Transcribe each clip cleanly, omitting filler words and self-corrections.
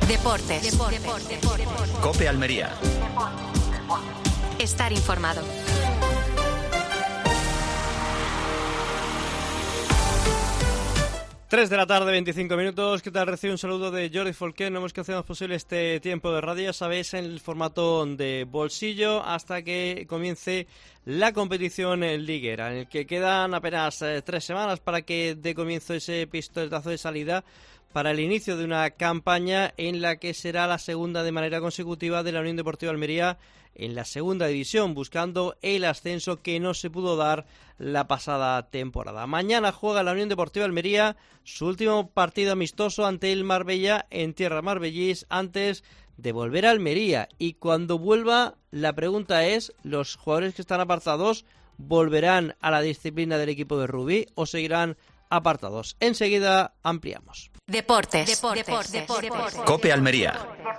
Deportes. COPE Almería. Estar informado. Tres de la tarde, 25 minutos. ¿Qué tal? Recibo un saludo de Jordi Folqué. No hemos que hacemos posible este tiempo de radio, ya sabéis, en el formato de bolsillo, hasta que comience la competición liguera, en el que quedan apenas 3 semanas para que dé comienzo ese pistoletazo de salida para el inicio de una campaña en la que será la segunda de manera consecutiva de la Unión Deportiva Almería en la segunda división, buscando el ascenso que no se pudo dar la pasada temporada. Mañana juega la Unión Deportiva Almería su último partido amistoso ante el Marbella en tierra marbellís antes de volver a Almería. Y cuando vuelva, la pregunta es, ¿los jugadores que están apartados volverán a la disciplina del equipo de Rubí o seguirán apartados? Enseguida ampliamos. Deportes. COPE Almería.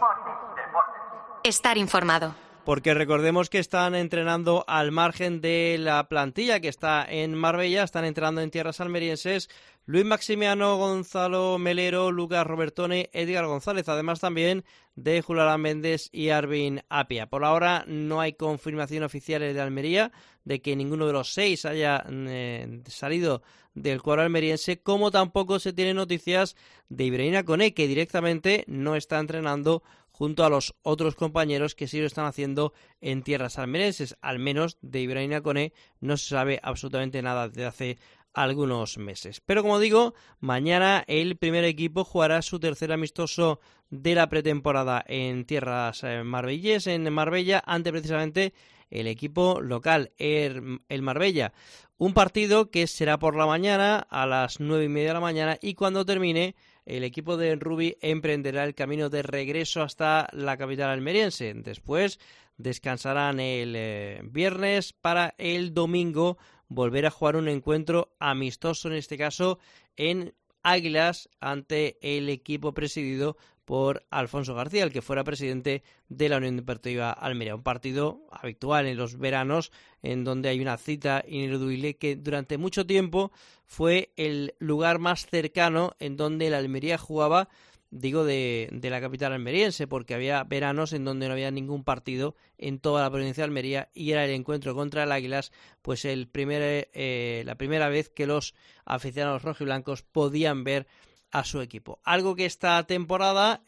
Estar informado. Porque recordemos que están entrenando al margen de la plantilla que está en Marbella, están entrenando en tierras almerienses Luis Maximiano, Gonzalo Melero, Lucas Robertone, Edgar González, además también de Julián Méndez y Arvin Apia. Por ahora no hay confirmación oficial de Almería de que ninguno de los 6 haya salido del cuadro almeriense, como tampoco se tienen noticias de Ibrahima Koné, que directamente no está entrenando junto a los otros compañeros que sí lo están haciendo en tierras almerienses. Al menos de Ibrahima Koné no se sabe absolutamente nada desde hace algunos meses. Pero como digo, mañana el primer equipo jugará su tercer amistoso de la pretemporada en tierras marbellíes, en Marbella, ante precisamente el equipo local, el Marbella. Un partido que será por la mañana, a las 9:30 de la mañana, y cuando termine, el equipo de Rubí emprenderá el camino de regreso hasta la capital almeriense. Después descansarán el viernes para el domingo volver a jugar un encuentro amistoso, en este caso en Águilas, ante el equipo presidido por Alfonso García, el que fuera presidente de la Unión Deportiva Almería. Un partido habitual en los veranos, en donde hay una cita ineludible que durante mucho tiempo fue el lugar más cercano en donde la Almería jugaba, digo, de la capital almeriense, porque había veranos en donde no había ningún partido en toda la provincia de Almería y era el encuentro contra el Águilas, pues la primera vez que los aficionados rojiblancos podían ver a su equipo. Algo que esta temporada,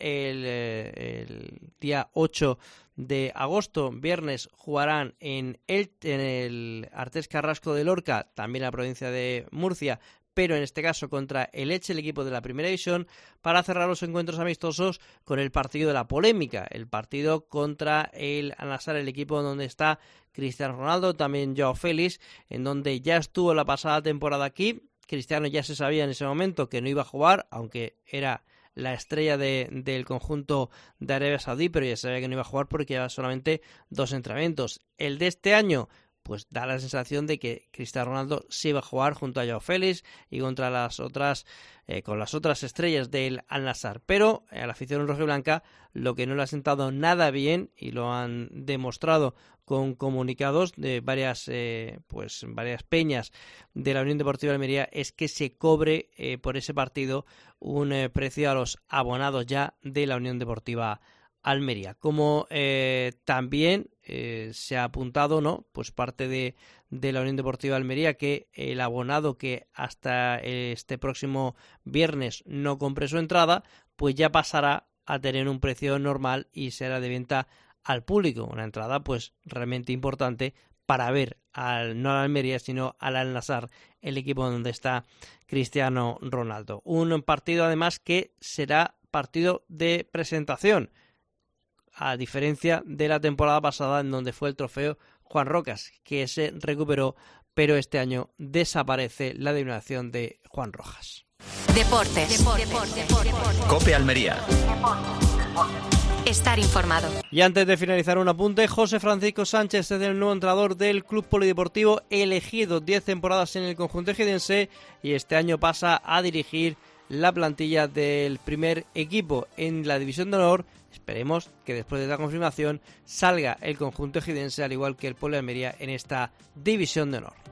el día 8 de agosto, viernes, jugarán en el Artés Carrasco de Lorca, también la provincia de Murcia, pero en este caso contra el Elche, el equipo de la primera división, para cerrar los encuentros amistosos con el partido de la polémica, el partido contra el Al-Nassr, el equipo donde está Cristiano Ronaldo, también Joao Félix, en donde ya estuvo la pasada temporada aquí. Cristiano ya se sabía en ese momento que no iba a jugar, aunque era la estrella del conjunto de Arabia Saudí, pero ya se sabía que no iba a jugar porque llevaba solamente 2 entrenamientos. El de este año, pues da la sensación de que Cristiano Ronaldo sí iba a jugar junto a Joao Félix y contra con las otras estrellas del Al-Nassr. Pero a la afición rojiblanca lo que no le ha sentado nada bien, y lo han demostrado con comunicados de varias peñas de la Unión Deportiva Almería, es que se cobre por ese partido un precio a los abonados ya de la Unión Deportiva Almería. Como también se ha apuntado, ¿no?, pues parte de la Unión Deportiva Almería, que el abonado que hasta este próximo viernes no compre su entrada, pues ya pasará a tener un precio normal y será de venta al público. Una entrada pues realmente importante para ver no al Almería, sino al Al-Nassr, el equipo donde está Cristiano Ronaldo. Un partido además que será partido de presentación, a diferencia de la temporada pasada, en donde fue el trofeo Juan Rocas, que se recuperó, pero este año desaparece la denominación de Juan Rojas. Deportes. COPE Almería. Estar informado. Y antes de finalizar, un apunte: José Francisco Sánchez es el nuevo entrenador del Club Polideportivo, elegido 10 temporadas en el conjunto ejidense, y este año pasa a dirigir la plantilla del primer equipo en la División de Honor. Esperemos que después de la confirmación salga el conjunto ejidense, al igual que el Poli Almería, en esta División de Honor.